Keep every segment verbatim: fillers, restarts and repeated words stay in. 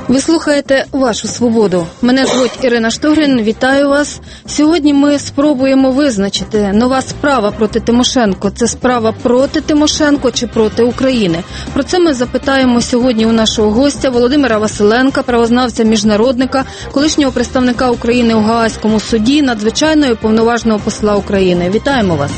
Ви слухаєте «Вашу свободу». Мене звуть Ірина Штогрин, вітаю вас. Сьогодні ми спробуємо визначити, нова справа проти Тимошенко – це справа проти Тимошенко чи проти України? Про це ми запитаємо сьогодні у нашого гостя Володимира Василенка, правознавця-міжнародника, колишнього представника України у Гаазькому суді, надзвичайного і повноважного посла України. Вітаємо вас.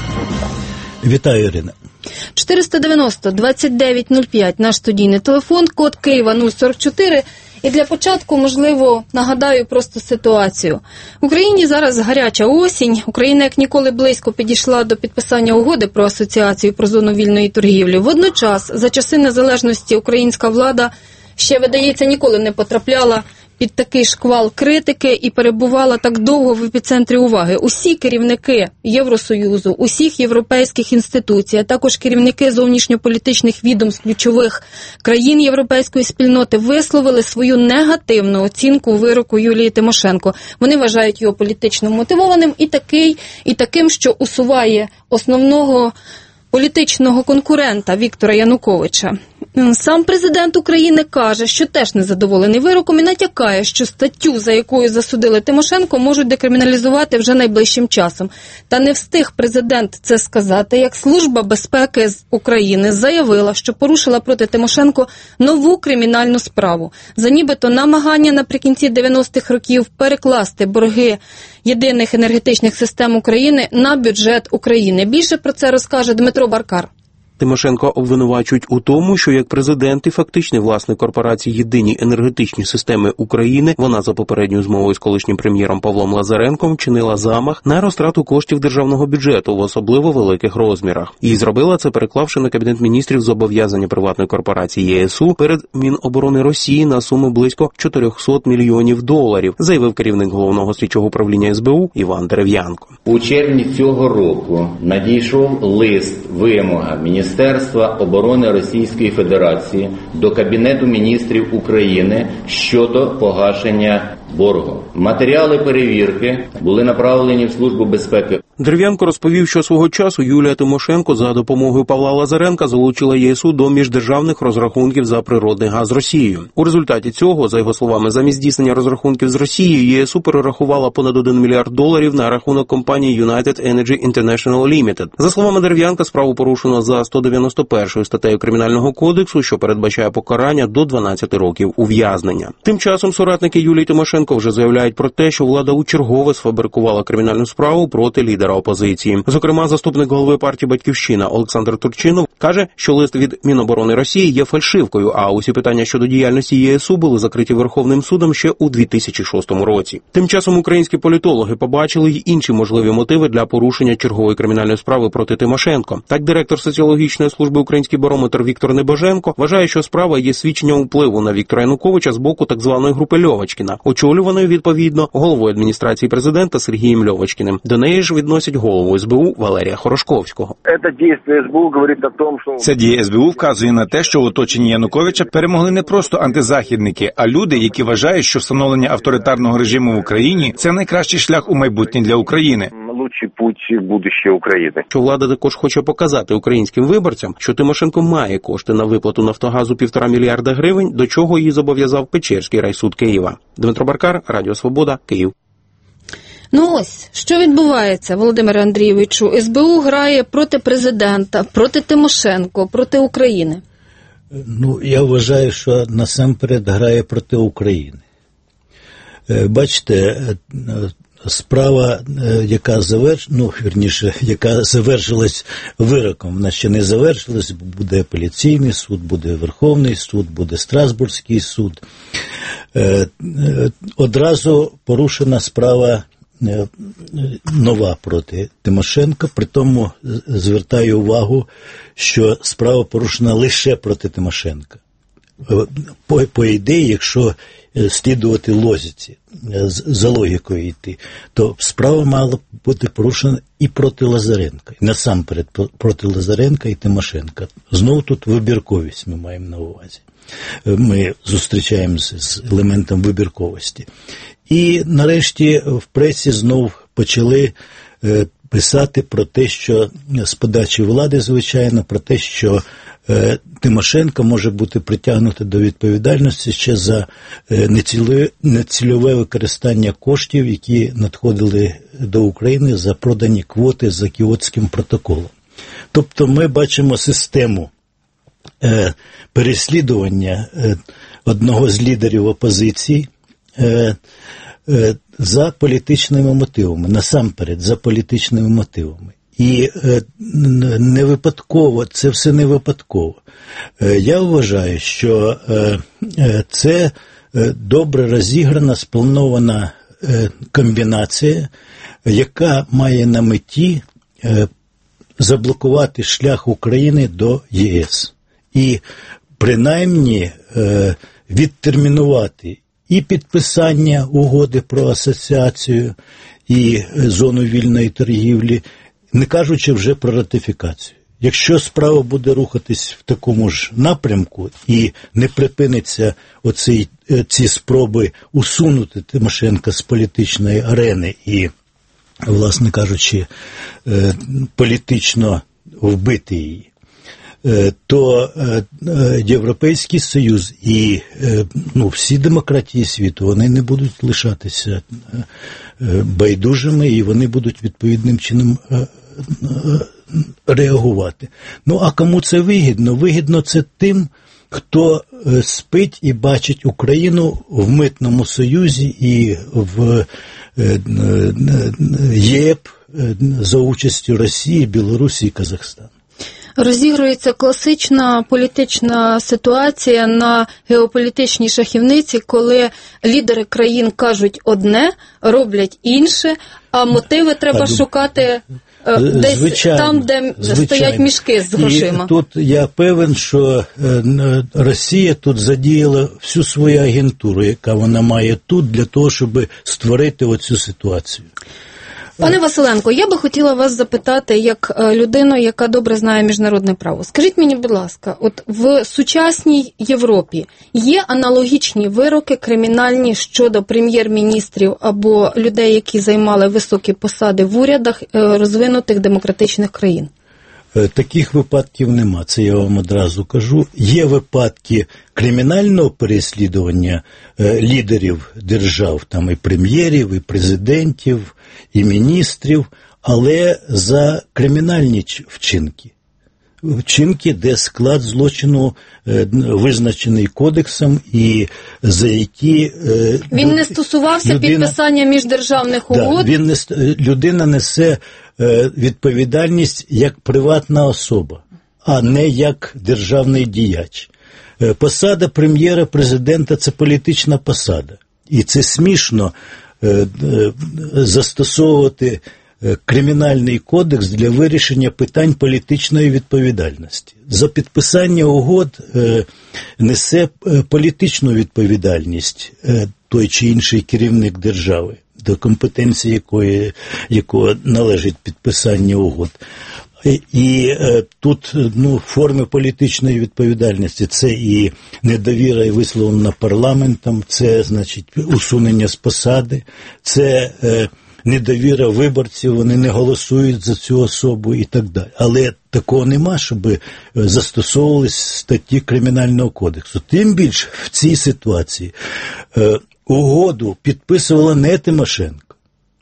Вітаю, Ірина. чотириста дев'яносто двадцять дев'ять нуль п'ять наш студійний телефон, код Києва нуль сорок чотири. І для початку, можливо, нагадаю просто ситуацію. В Україні зараз гаряча осінь. Україна як ніколи близько підійшла до підписання угоди про асоціацію про зону вільної торгівлі. Водночас, за часи незалежності українська влада ще, видається, ніколи не потрапляла під такий шквал критики і перебувала так довго в епіцентрі уваги. Усі керівники Євросоюзу, усіх європейських інституцій, а також керівники зовнішньополітичних відомств ключових країн європейської спільноти висловили свою негативну оцінку вироку Юлії Тимошенко. Вони вважають його політично мотивованим і такий, і таким, що усуває основного політичного конкурента Віктора Януковича. Сам президент України каже, що теж незадоволений вироком і натякає, що статтю, за якою засудили Тимошенко, можуть декриміналізувати вже найближчим часом. Та не встиг президент це сказати, як Служба безпеки з України заявила, що порушила проти Тимошенко нову кримінальну справу за нібито намагання наприкінці дев'яностих років перекласти борги єдиних енергетичних систем України на бюджет України. Більше про це розкаже Дмитро Баркар. Тимошенко обвинувачують у тому, що як президент і фактичний власник корпорації «Єдині енергетичні системи України», вона за попередньою змовою з колишнім прем'єром Павлом Лазаренком вчинила замах на розтрату коштів державного бюджету в особливо великих розмірах. І зробила це, переклавши на Кабінет міністрів зобов'язання приватної корпорації ЄСУ перед Міноборони Росії на суму близько чотириста мільйонів доларів, заявив керівник Головного слідчого управління ес бе у Іван Дерев'янко. У червні цього року надійшов лист вимога Міністерства Міністерства оборони Російської Федерації до Кабінету міністрів України щодо погашення боргу. Матеріали перевірки були направлені в Службу безпеки. Дерев'янко розповів, що свого часу Юлія Тимошенко за допомогою Павла Лазаренка залучила ЄСУ до міждержавних розрахунків за природний газ з Росією. У результаті цього, за його словами, замість здійснення розрахунків з Росією, ЄСУ перерахувала понад один мільярд доларів на рахунок компанії United Energy International Limited. За словами Дерев'янка, справу порушено за сто дев'яносто першою статтею Кримінального кодексу, що передбачає покарання до дванадцяти років ув'язнення. Тим часом соратники Юлії Тимошенко вже заявляють про те, що влада учергове сфабрикувала кримінальну справу проти лідера опозиції. Зокрема, заступник голови партії «Батьківщина» Олександр Турчинов каже, що лист від Міноборони Росії є фальшивкою, а усі питання щодо діяльності ЄСУ були закриті Верховним судом ще у дві тисячі шостому році. Тим часом українські політологи побачили й інші можливі мотиви для порушення чергової кримінальної справи проти Тимошенко. Так, директор соціологічної служби «Український барометр» Віктор Небоженко вважає, що справа є свідченням впливу на Віктора Януковича з боку так званої групи Льовочкіна, очолюваної, відповідно, головою адміністрації президента Сергієм Льовочкіним. До неї ж відносять голову ес бе у Валерія Хорошковського. Ця дія ес бе у вказує на те, що в оточенні Януковича перемогли не просто антизахідники, а люди, які вважають, що встановлення авторитарного режиму в Україні – це найкращий шлях у майбутнє для України. Лучший путь будущего України. Що влада також хоче показати українським виборцям, що Тимошенко має кошти на виплату «Нафтогазу» півтора мільярда гривень, до чого її зобов'язав Печерський райсуд Києва. Дмитро Баркар, Радіо Свобода, Київ. Ну ось, що відбувається, Володимире Андрійовичу? ес бе у грає проти президента, проти Тимошенко, проти України. Ну, я вважаю, що насамперед грає проти України. Бачите, справа, яка заверш... ну, вірніше, яка завершилась вироком, вона ще не завершилась, буде апеляційний суд, буде Верховний суд, буде Страсбурзький суд. Одразу порушена справа нова проти Тимошенко, при тому звертаю увагу, що справа порушена лише проти Тимошенка. По, по ідеї, якщо слідувати логіці, за логікою йти, то справа мала бути порушена і проти Лазаренка, і насамперед проти Лазаренка і Тимошенка. Знову тут вибірковість ми маємо на увазі. Ми зустрічаємося з елементом вибірковості. І нарешті в пресі знов почали писати про те, що з подачі влади, звичайно, про те, що е, Тимошенко може бути притягнута до відповідальності ще за е, нецільове, нецільове використання коштів, які надходили до України за продані квоти за Кіотським протоколом. Тобто ми бачимо систему е, переслідування е, одного з лідерів опозиції е, е, за політичними мотивами, насамперед за політичними мотивами. І е, не випадково, це все не випадково. Е, я вважаю, що е, е, це е, добре розіграна, спланована е, комбінація, яка має на меті е, заблокувати шлях України до ЄС. І принаймні е, відтермінувати і підписання угоди про асоціацію, і зону вільної торгівлі, не кажучи вже про ратифікацію. Якщо справа буде рухатись в такому ж напрямку і не припиниться оці, ці спроби усунути Тимошенка з політичної арени і, власне кажучи, політично вбити її, то Європейський Союз і ну, всі демократії світу, вони не будуть лишатися байдужими, і вони будуть відповідним чином реагувати. Ну, а кому це вигідно? Вигідно це тим, хто спить і бачить Україну в Митному Союзі і в ЄП за участю Росії, Білорусі і Казахстану. Розігрується класична політична ситуація на геополітичній шахівниці, коли лідери країн кажуть одне, роблять інше, а мотиви треба а, шукати десь звичайно, там, де звичайно. Стоять мішки з грошима. І тут я певен, що Росія тут задіяла всю свою агентуру, яка вона має тут, для того, щоб створити оцю ситуацію. Пане Василенко, я би хотіла вас запитати, як людину, яка добре знає міжнародне право. Скажіть мені, будь ласка, от в сучасній Європі є аналогічні вироки кримінальні щодо прем'єр-міністрів або людей, які займали високі посади в урядах розвинутих демократичних країн? Таких випадків нема, це я вам одразу кажу. Є випадки кримінального переслідування е, лідерів держав, там і прем'єрів, і президентів, і міністрів, але за кримінальні вчинки. Вчинки, де склад злочину е, визначений кодексом і за які... Е, він не стосувався людина, підписання міждержавних угод? Да, він не, людина несе е, відповідальність як приватна особа, а не як державний діяч. Е, посада прем'єра, президента – це політична посада. І це смішно е, е, застосовувати Кримінальний кодекс для вирішення питань політичної відповідальності. За підписання угод е, несе політичну відповідальність е, той чи інший керівник держави, до компетенції якої, якого належить підписання угод. І, і е, тут ну, форми політичної відповідальності – це і недовіра, і висловлена парламентом, це, значить, усунення з посади, це... Е, недовіра виборців, вони не голосують за цю особу і так далі. Але такого нема, щоб застосовувались статті Кримінального кодексу. Тим більше в цій ситуації е, угоду підписувала не Тимошенко.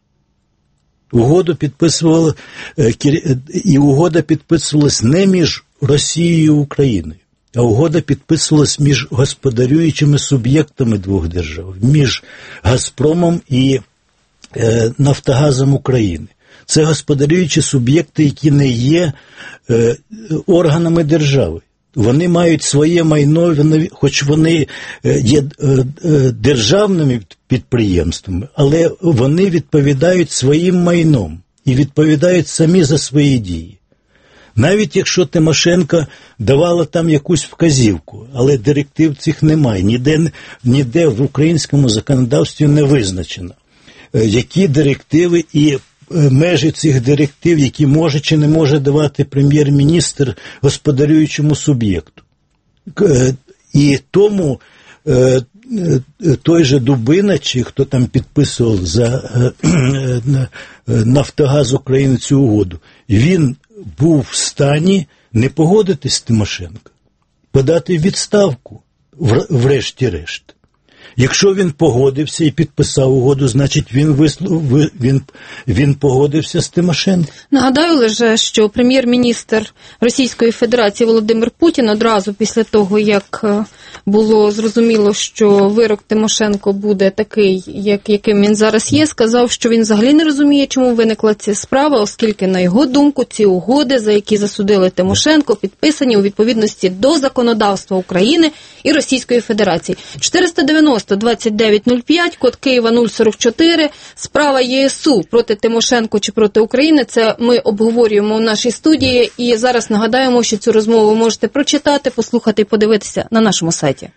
Угоду підписувала, е, і угода підписувалась не між Росією і Україною, а угода підписувалась між господарюючими суб'єктами двох держав, між Газпромом і Нафтогазом України. Це господарюючі суб'єкти, які не є е, органами держави. Вони мають своє майно, вони, хоч вони є е, е, державними підприємствами, але вони відповідають своїм майном і відповідають самі за свої дії. Навіть якщо Тимошенко давала там якусь вказівку, але директив цих немає, ніде, ніде в українському законодавстві не визначено, які директиви і межі цих директив, які може чи не може давати прем'єр-міністр господарюючому суб'єкту. І тому той же Дубина, чи хто там підписував за Нафтогаз України цю угоду, він був в стані не погодитись з Тимошенко, подати відставку, врешті-решт. Якщо він погодився і підписав угоду, значить він, вислов, він, він погодився з Тимошенко. Нагадаю лише, що прем'єр-міністр Російської Федерації Володимир Путін одразу після того, як було зрозуміло, що вирок Тимошенко буде такий, як, яким він зараз є, сказав, що він взагалі не розуміє, чому виникла ця справа, оскільки, на його думку, ці угоди, за які засудили Тимошенко, підписані у відповідності до законодавства України і Російської Федерації. чотириста дев'яносто двадцять дев'ять нуль п'ять, код Києва нуль сорок чотири, справа ЄСУ проти Тимошенко чи проти України, це ми обговорюємо в нашій студії, і зараз нагадаємо, що цю розмову ви можете прочитати, послухати і подивитися на нашому сайті.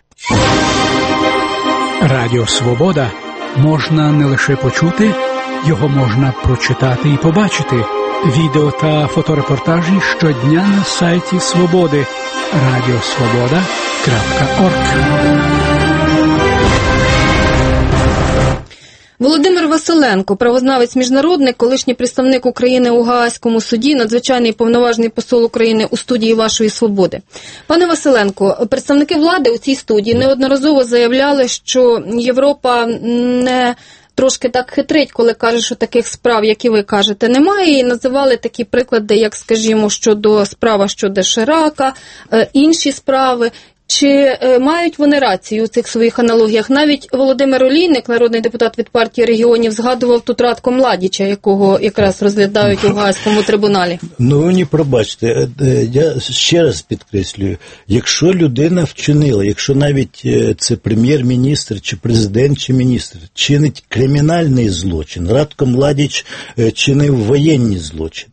Радіо «Свобода» можна не лише почути, його можна прочитати і побачити. Відео та фоторепортажі щодня на сайті «Свободи» радіосвобода крапка орг. Володимир Василенко, правознавець-міжнародник, колишній представник України у Гаазькому суді, надзвичайний повноважний посол України у студії вашої «Свободи». Пане Василенко, представники влади у цій студії неодноразово заявляли, що Європа не трошки так хитрить, коли каже, що таких справ, як і ви кажете, немає, і називали такі приклади, як, скажімо, щодо справа щодо Ширака, інші справи. Чи е, мають вони рацію у цих своїх аналогіях? Навіть Володимир Олійник, народний депутат від партії регіонів, згадував тут Радко Младіча, якого якраз розглядають у Гаазькому трибуналі. Ну, ви не пробачте, я ще раз підкреслюю, якщо людина вчинила, якщо навіть це прем'єр-міністр, чи президент, чи міністр, чинить кримінальний злочин, Радко Младіч чинив воєнні злочини,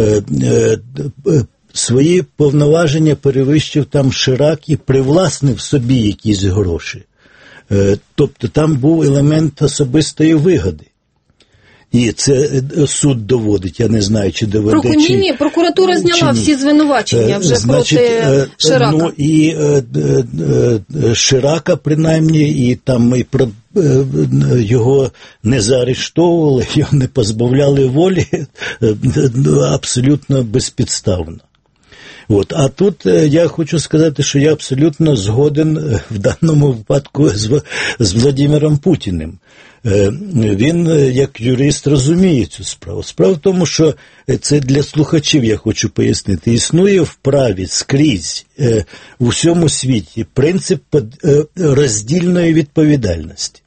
свої повноваження перевищив там Ширак і привласнив собі якісь гроші. Тобто там був елемент особистої вигоди. І це суд доводить, я не знаю, чи доведе, Про, чи... Ні, прокуратура зняла всі звинувачення вже Значить, проти Ширака. Ну, і е, е, Ширака, принаймні, і там і про його не заарештовували, його не позбавляли волі абсолютно безпідставно. От. А тут я хочу сказати, що я абсолютно згоден в даному випадку з, з Владимиром Путіним. Він, як юрист, розуміє цю справу. Справа в тому, що це для слухачів, я хочу пояснити, існує в праві скрізь у всьому світі принцип роздільної відповідальності.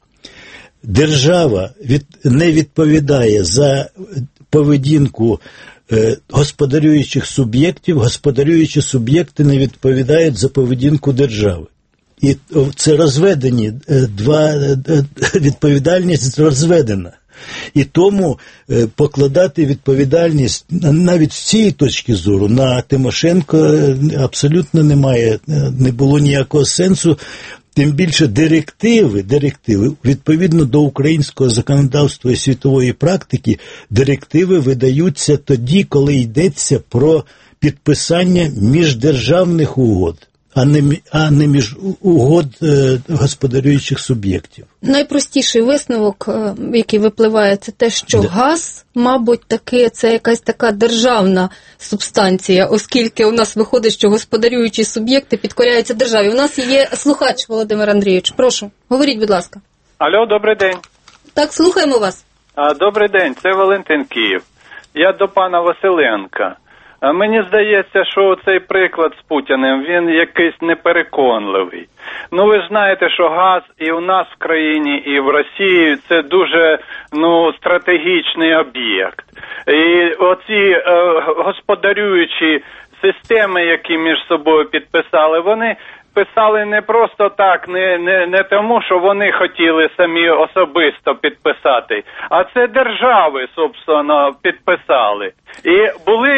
Держава від, не відповідає за поведінку господарюючих суб'єктів, господарюючі суб'єкти не відповідають за поведінку держави. І це розведені, два, відповідальність розведена. І тому покладати відповідальність навіть з цієї точки зору на Тимошенко абсолютно немає, не було ніякого сенсу. Тим більше директиви, директиви, відповідно до українського законодавства і світової практики, директиви видаються тоді, коли йдеться про підписання міждержавних угод, а не, а не між угод е, господарюючих суб'єктів. Найпростіший висновок, який випливає, це те, що да. газ, мабуть, таки це якась така державна субстанція, оскільки у нас виходить, що господарюючі суб'єкти підкоряються державі. У нас є слухач, Володимир Андрійович. Прошу, говоріть, будь ласка. Алло, добрий день. Так, слухаємо вас. А, добрий день, це Валентин Київ. Я до пана Василенка. Мені здається, що цей приклад з Путіним, він якийсь непереконливий. Ну, ви ж знаєте, що газ і у нас в країні, і в Росії – це дуже, ну, стратегічний об'єкт. І оці е, господарюючі системи, які між собою підписали, вони писали не просто так, не, не, не тому, що вони хотіли самі особисто підписати, а це держави, собственно, підписали. І були,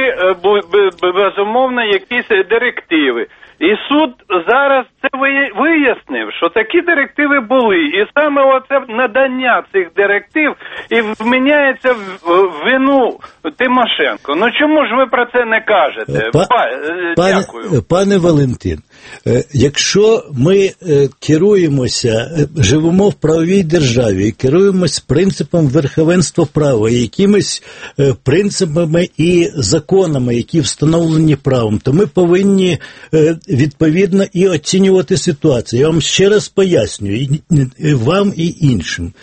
безумовно, якісь директиви. І суд зараз це вияснив, що такі директиви були. І саме оце надання цих директив і вміняється в вину Тимошенко. Ну чому ж ви про це не кажете? Па, Дякую. Пане, пане Валентин, Якщо ми керуємося, живемо в правовій державі, керуємося принципом верховенства права, якимись принципами і законами, які встановлені правом, то ми повинні відповідно і оцінювати ситуацію. Я вам ще раз пояснюю, і вам і іншим,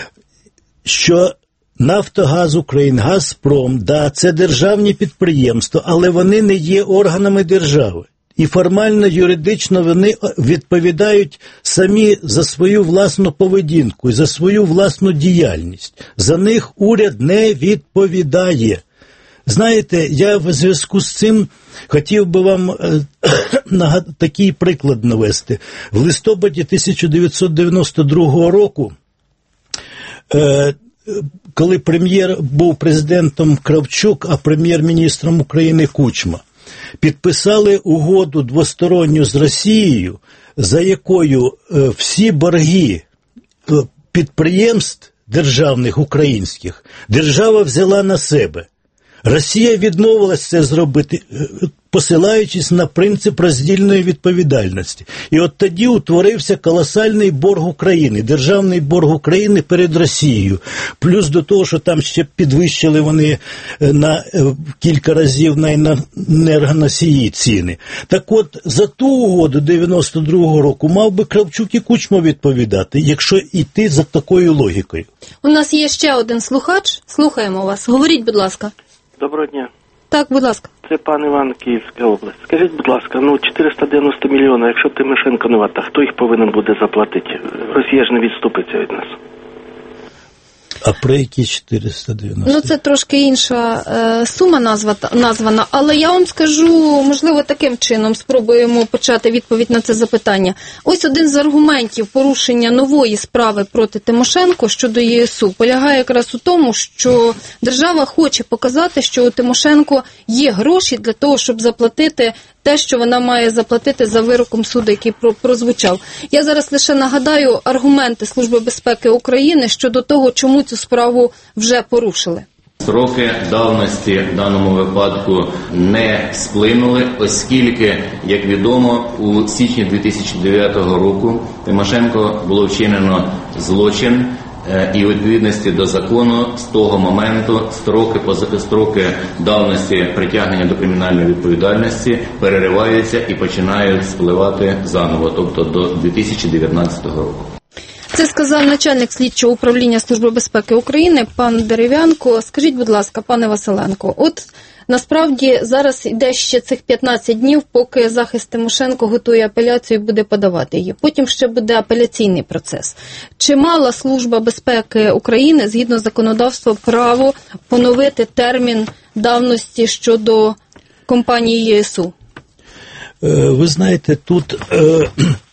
що Нафтогаз України, Газпром, да, це державні підприємства, але вони не є органами держави. І формально, юридично вони відповідають самі за свою власну поведінку, за свою власну діяльність. За них уряд не відповідає. Знаєте, я в зв'язку з цим хотів би вам е, такий приклад навести. В листопаді тисяча дев'ятсот дев'яносто другого року, е, коли прем'єр був президентом Кравчук, а прем'єр-міністром України Кучма, підписали угоду двосторонню з Росією, за якою всі борги підприємств державних українських держава взяла на себе. Росія відмовилася це зробити, посилаючись на принцип роздільної відповідальності. І от тоді утворився колосальний борг України, державний борг України перед Росією. Плюс до того, що там ще підвищили вони на кілька разів на енергоносії ціни. Так от, за ту угоду дев'яносто другого року мав би Кравчук і Кучма відповідати, якщо йти за такою логікою. У нас є ще один слухач. Слухаємо вас. Говоріть, будь ласка. Доброго дня. Так, будь ласка. Це пан Іван, Київська область. Скажіть, будь ласка, ну чотириста дев'яносто мільйонів, якщо Тимошенко не вата, хто їх повинен буде заплатити? Росія ж не відступиться від нас. А про які чотириста дев'яносто? Ну, це трошки інша е, сума назвата, названа, але я вам скажу, можливо, таким чином спробуємо почати відповідь на це запитання. Ось один з аргументів порушення нової справи проти Тимошенко щодо ЄСУ полягає якраз у тому, що держава хоче показати, що у Тимошенко є гроші для того, щоб заплатити те, що вона має заплатити за вироком суду, який прозвучав. Я зараз лише нагадаю аргументи Служби безпеки України щодо того, чому цю справу вже порушили. Строки давності в даному випадку не сплинули, оскільки, як відомо, у січні дві тисячі дев'ятого року Тимошенко було вчинено злочин, і у відповідності до закону з того моменту строки, строки давності притягнення до кримінальної відповідальності перериваються і починають спливати заново, тобто до дві тисячі дев'ятнадцятого року. Це сказав начальник слідчого управління Служби безпеки України пан Дерев'янко. Скажіть, будь ласка, пане Василенко, от насправді зараз йде ще цих п'ятнадцять днів, поки захист Тимошенко готує апеляцію і буде подавати її. Потім ще буде апеляційний процес. Чи мала Служба безпеки України, згідно законодавства, право поновити термін давності щодо компанії ЄСУ? Ви знаєте, тут е,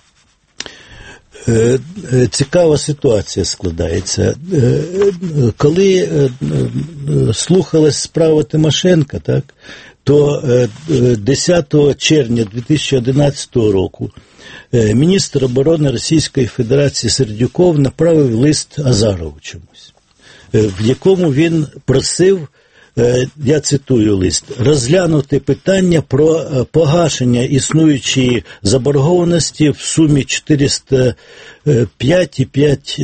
е, цікава ситуація складається. Е, коли е, слухалась справа Тимошенка, так, то е, десятого червня дві тисячі одинадцятого року е, міністр оборони Російської Федерації Сердюков направив лист Азарову чомусь, е, в якому він просив, я цитую лист, розглянути питання про погашення існуючої заборгованості в сумі чотириста п'ять цілих п'ять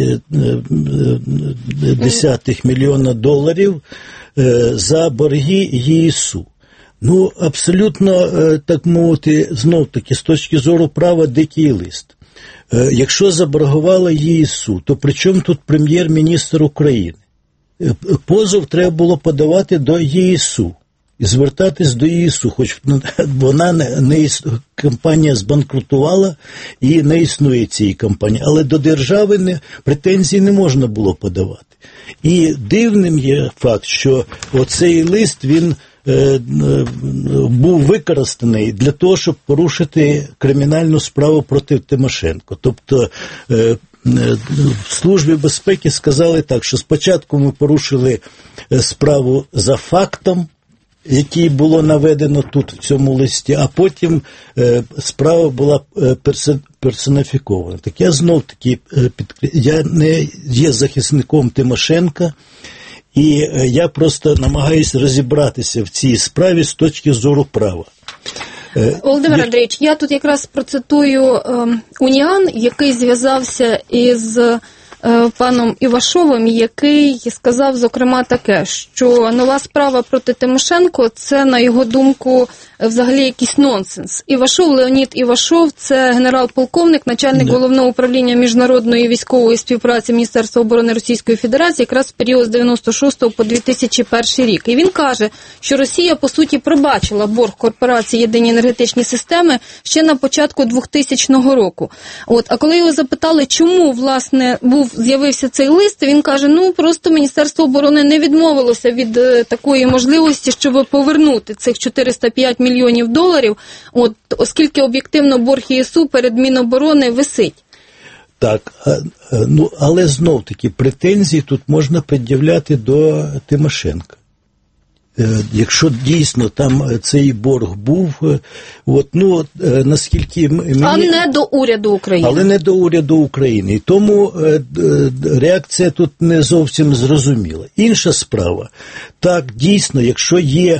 десятих мільйона доларів за борги ЄСУ. Ну, абсолютно, так мовити, знов-таки, з точки зору права, дикий лист. Якщо заборгувала ЄСУ, то при чому тут прем'єр-міністр України? Позов треба було подавати до ЄСУ і звертатись до ЄСУ, хоч вона не, не компанія збанкрутувала і не існує цієї компанії, але до держави не, претензій не можна було подавати. І дивним є факт, що оцей лист, він е, е, був використаний для того, щоб порушити кримінальну справу проти Тимошенко. Тобто е, в Службі безпеки сказали так, що спочатку ми порушили справу за фактом, який було наведено тут в цьому листі, а потім е, справа була е, персон, персоніфікована. Так я знов таки е, під... я не є захисником Тимошенка, і е, я просто намагаюся розібратися в цій справі з точки зору права. Володимир Андрійович, я тут якраз процитую е, Уніан, який зв'язався із е, паном Івашовим, який сказав, зокрема, таке, що нова справа проти Тимошенко – це, на його думку, взагалі якийсь нонсенс. Івашов, Леонід Івашов – це генерал-полковник, начальник Не. Головного управління міжнародної військової співпраці Міністерства оборони Російської Федерації якраз в період з дев'яносто шостого по дві тисячі перший рік. І він каже, що Росія, по суті, пробачила борг корпорації «Єдині енергетичні системи» ще на початку двохтисячного року. От, а коли його запитали, чому, власне, був з'явився цей лист, він каже, ну, просто Міністерство оборони не відмовилося від е, такої можливості, щоб повернути цих чотириста п'ять мільйонів доларів, от, оскільки об'єктивно борг ЄСУ перед Міноборони висить. Так, ну, але знов-таки претензії тут можна пред'являти до Тимошенка. Якщо дійсно там цей борг був, от, ну, наскільки мені... А не до уряду України. Але не до уряду України. І тому реакція тут не зовсім зрозуміла. Інша справа. Так, дійсно, якщо є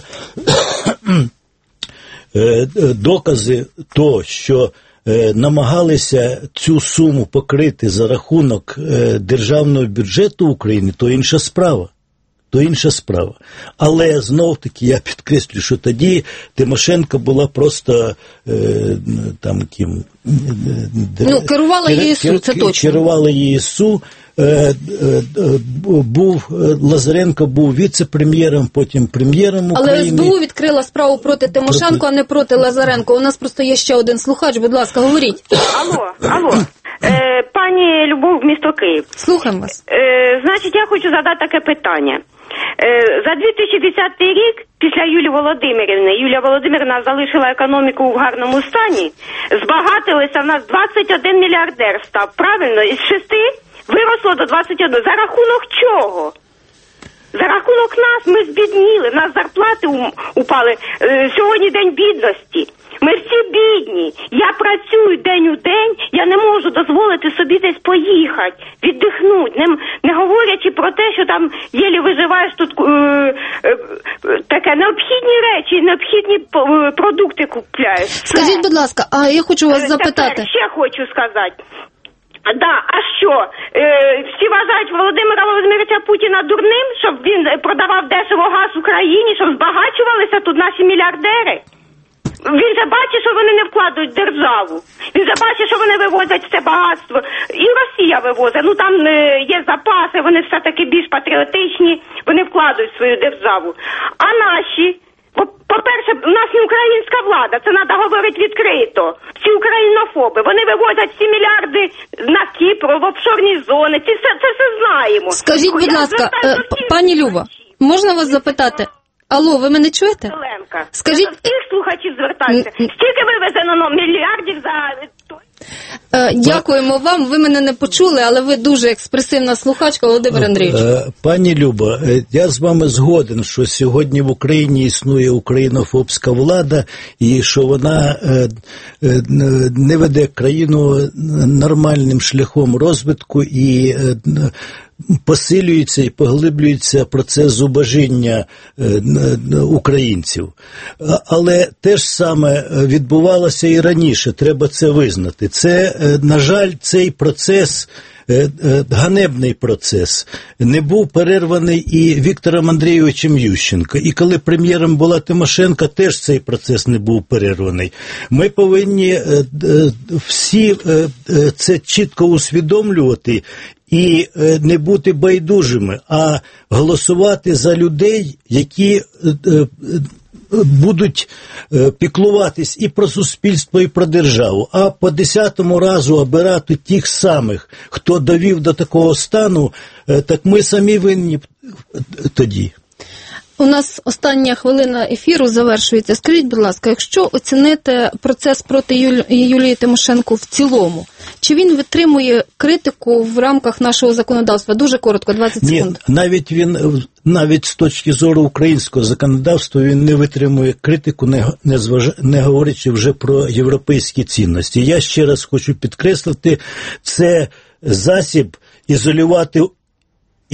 докази того, що намагалися цю суму покрити за рахунок державного бюджету України, то інша справа. То інша справа. Але, знов-таки, я підкреслюю, що тоді Тимошенко була просто е, там ким... Ну, керувала кер, ЄСУ, кер, це точно. Керувала ЄСУ. Е, е, був, Лазаренко був віце-прем'єром, потім прем'єром України. Але ес бе у відкрила справу проти Тимошенко, проти... а не проти Лазаренко. У нас просто є ще один слухач. Будь ласка, говоріть. Алло, алло. Е, пані Любов, місто Київ. Слухаємо вас. Е, значить, я хочу задати таке питання. За дві тисячі десятий рік, після Юлії Володимирівни, Юлія Володимирівна залишила економіку в гарному стані, збагатилися в нас двадцять один мільярдер став, правильно? Із шести виросло до двадцяти одного. За рахунок чого? За рахунок нас ми збідніли, в нас зарплати упали. Сьогодні день бідності. Ми всі бідні. Я працюю день у день, я не можу дозволити собі десь поїхати, віддихнути, не, не говорячи про те, що там єлі виживаєш тут е, е, таке необхідні речі, необхідні продукти купляєш. Скажіть, будь ласка, а я хочу вас запитати. Тепер ще хочу сказати. Да, а що? Е, всі вважають Володимира Володимировича Путіна дурним, щоб він продавав дешево газ Україні, щоб збагачувалися тут наші мільярдери? Він же бачить, що вони не вкладають в державу. Він же бачить, що вони вивозять це багатство. І Росія вивозить. Ну там е, є запаси, вони все-таки більш патріотичні, вони вкладають в свою державу. А наші, по-перше, у нас не українська влада, це треба говорити відкрито. Ці українофоби, вони вивозять ці мільярди на Кіпр, в офшорні зони, це, це, це все знаємо. Скажіть, будь ласка, е, пані Люба, можна вас запитати? Алло, ви мене чуєте? Оленка, скажіть... я до всіх слухачів звертаюся. Скільки вивезено мільярдів за... Е, дякуємо вам, ви мене не почули, але ви дуже експресивна слухачка, Володимир Андрійович. Пані Люба, я з вами згоден, що сьогодні в Україні існує українофобська влада і що вона не веде країну нормальним шляхом розвитку і посилюється і поглиблюється процес зубожіння українців. Але те ж саме відбувалося і раніше, треба це визнати. Це, на жаль, цей процес, ганебний процес, не був перерваний і Віктором Андрійовичем Ющенко. І коли прем'єром була Тимошенко, теж цей процес не був перерваний. Ми повинні всі це чітко усвідомлювати і не бути байдужими, а голосувати за людей, які будуть піклуватись і про суспільство, і про державу. А по десятому разу обирати тих самих, хто довів до такого стану, так ми самі винні тоді. У нас остання хвилина ефіру завершується. Скажіть, будь ласка, якщо оцінити процес проти Юлі... Юлії Тимошенко в цілому, чи він витримує критику в рамках нашого законодавства? Дуже коротко, двадцять секунд. Ні, навіть він, навіть з точки зору українського законодавства, він не витримує критику, не, не, зваж... не говорячи вже про європейські цінності. Я ще раз хочу підкреслити, це засіб ізолювати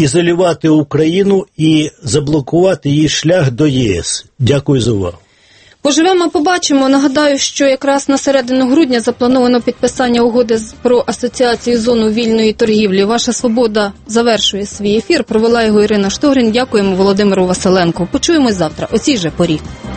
ізолювати Україну і заблокувати її шлях до ЄС. Дякую за увагу. Поживемо, побачимо. Нагадаю, що якраз на середину грудня заплановано підписання угоди про асоціацію зону вільної торгівлі. Ваша свобода завершує свій ефір. Провела його Ірина Штогрін. Дякуємо Володимиру Василенку. Почуємось завтра о цій же порі.